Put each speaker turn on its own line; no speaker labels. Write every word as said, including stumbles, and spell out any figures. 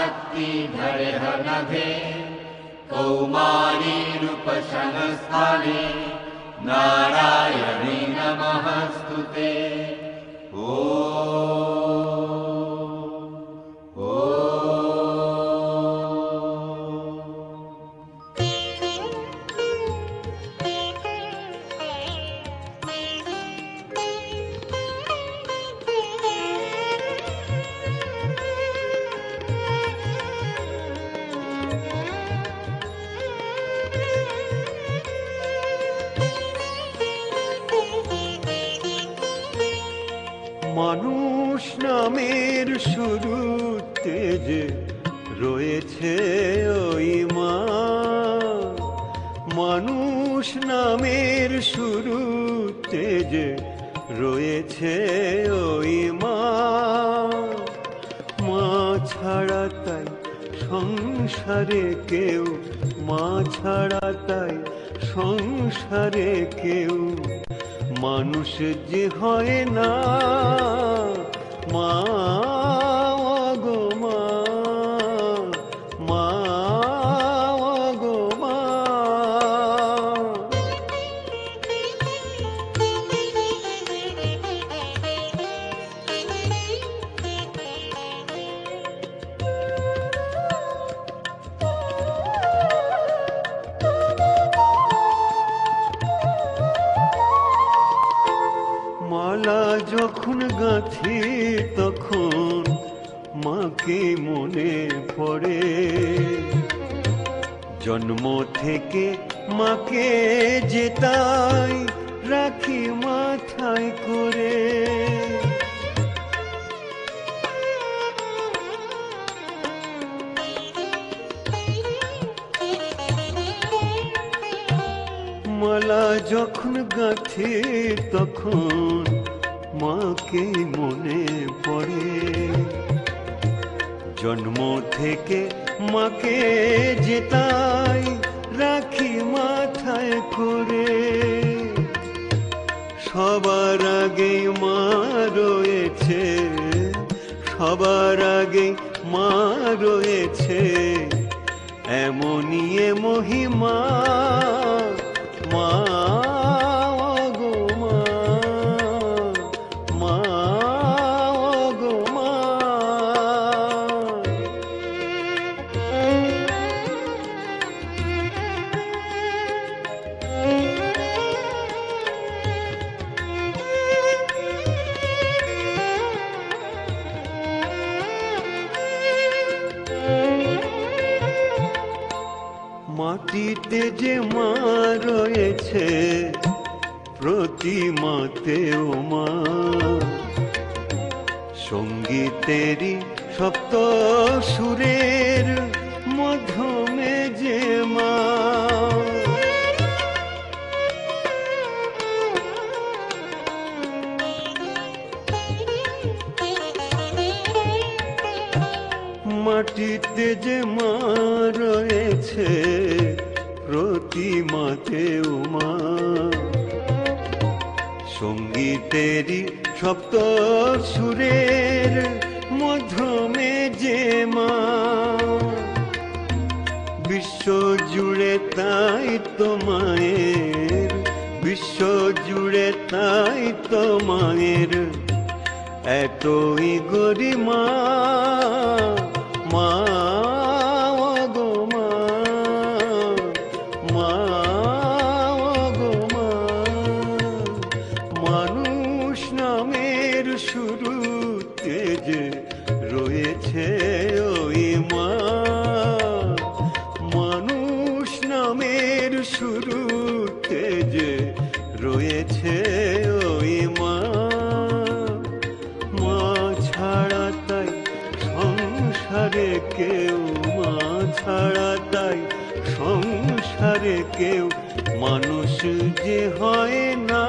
शक्ति धरे नभे कौमारी रूप संस्थाने नारायणी नमस्तुते। ओ
মানুষ নামের শুরুতে যে রয়েছে ওই মা, মানুষ নামের শুরুতে যে রয়েছে ওই মা, মা ছাড়া তাই সংসারে কেউ, মা ছাড়া তাই সংসারে কেউ মানুষ যে হয় না। মা গো মা, মা গো মা। মালা যখন গাঁথি তখন মাকে মনে পড়ে, জন্ম থেকে মাকে যে তাই রাখি মাথায় করে। মালা যখন গাঁথি তখন মাকে মনে পড়ে, জন্ম থেকে মাকে যে তাই রাখি মাথায় করে। সবার আগে মা রয়েছে, সবার আগে মা রয়েছে, এমনই এ মহিমা। মা গো মা, মা গো মা। মাটিতে যে মা রয়েছে প্রতিমাতেও মা, সঙ্গীতেরই সপ্ত সুরের মধ্যমে যে মা। মাটিতে যে মা রয়েছে প্রতিমাতেও মা, সঙ্গীতেরই সপ্ত সুরের মধ্যমে যে মা। বিশ্ব জুড়ে তাই তো মায়ের, বিশ্ব জুড়ে তাই তো মায়ের এতই গরিমা। মা গো মা, মা গো মা। মানুষ নামের শুরুতে যে রয়েছে ওই মা, মানুষ নামের শুরুতে যে রয়েছে ওই মা। মা ছাড়া তাই সংসারে কেউ, মা ছাড়া তাই সংসারে কেউ মানুষ যে হয় না।